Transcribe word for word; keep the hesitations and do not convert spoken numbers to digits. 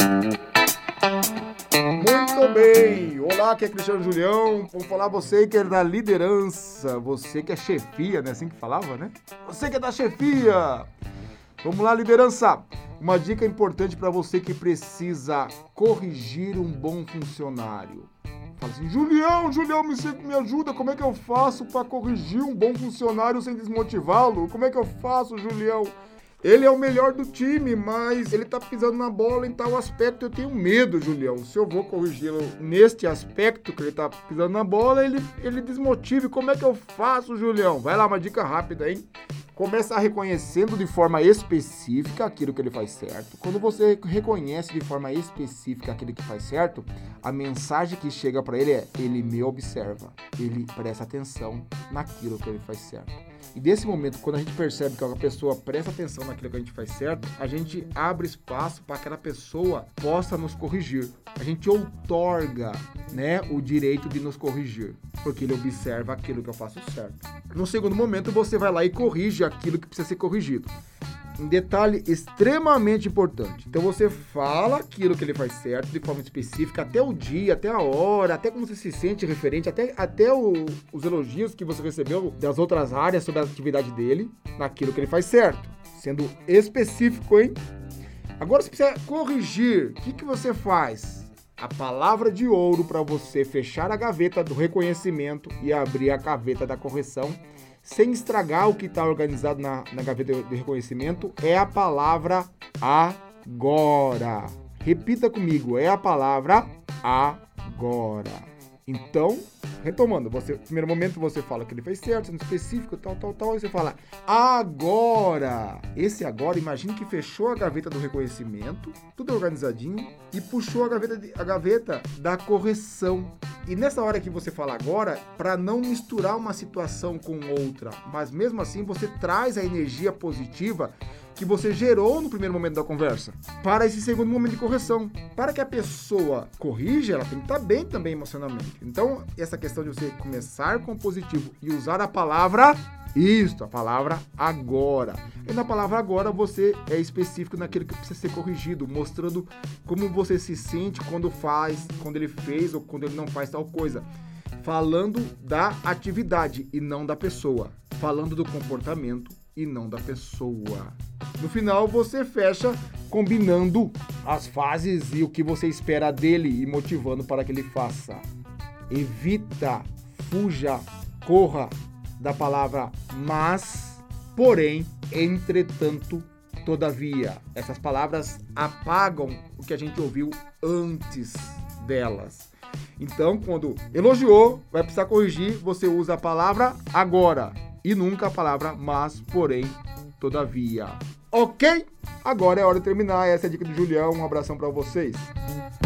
Muito bem, olá, aqui é Cristiano Julião, vou falar você que é da liderança, você que é chefia, né, assim que falava, né? Você que é da chefia! Vamos lá, liderança! Uma dica importante para você que precisa corrigir um bom funcionário. Fala assim, Julião, Julião, me, me ajuda, como é que eu faço para corrigir um bom funcionário sem desmotivá-lo? Como é que eu faço, Julião? Ele é o melhor do time, mas ele tá pisando na bola em tal aspecto, eu tenho medo, Julião. Se eu vou corrigi-lo neste aspecto que ele tá pisando na bola, ele, ele desmotive. Como é que eu faço, Julião? Vai lá, uma dica rápida, hein? Começa reconhecendo de forma específica aquilo que ele faz certo. Quando você reconhece de forma específica aquilo que faz certo, a mensagem que chega para ele é: ele me observa, ele presta atenção naquilo que ele faz certo. E desse momento, quando a gente percebe que a pessoa presta atenção naquilo que a gente faz certo, a gente abre espaço para que aquela pessoa possa nos corrigir. A gente outorga, né, o direito de nos corrigir, porque ele observa aquilo que eu faço certo. No segundo momento, você vai lá e corrige aquilo que precisa ser corrigido. Um detalhe extremamente importante. Então você fala aquilo que ele faz certo de forma específica, até o dia, até a hora, até como você se sente referente, até, até o, os elogios que você recebeu das outras áreas sobre a atividade dele, naquilo que ele faz certo. Sendo específico, hein? Agora você precisa corrigir. O que, que você faz? A palavra de ouro para você fechar a gaveta do reconhecimento e abrir a gaveta da correção sem estragar o que está organizado na, na gaveta de reconhecimento, é a palavra agora. Repita comigo, é a palavra agora. Então, retomando, você, no primeiro momento você fala que ele fez certo, sendo específico, tal, tal, tal, e você fala agora. Esse agora, imagine que fechou a gaveta do reconhecimento, tudo organizadinho, e puxou a gaveta, de, a gaveta da correção. E nessa hora que você fala agora, para não misturar uma situação com outra, mas mesmo assim você traz a energia positiva que você gerou no primeiro momento da conversa para esse segundo momento de correção. Para que a pessoa corrija, ela tem que estar bem também emocionalmente. Então, essa questão de você começar com o positivo e usar a palavra isto, a palavra agora. E na palavra agora você é específico naquilo que precisa ser corrigido, mostrando como você se sente quando faz, quando ele fez ou quando ele não faz tal coisa. Falando da atividade e não da pessoa. Falando do comportamento e não da pessoa. No final, você fecha combinando as fases e o que você espera dele e motivando para que ele faça. Evita, fuja, corra da palavra mas, porém, entretanto, todavia. Essas palavras apagam o que a gente ouviu antes delas. Então, quando elogiou, vai precisar corrigir, você usa a palavra agora e nunca a palavra mas, porém, todavia. Ok? Agora é hora de terminar. Essa é a dica do Julião. Um abração para vocês.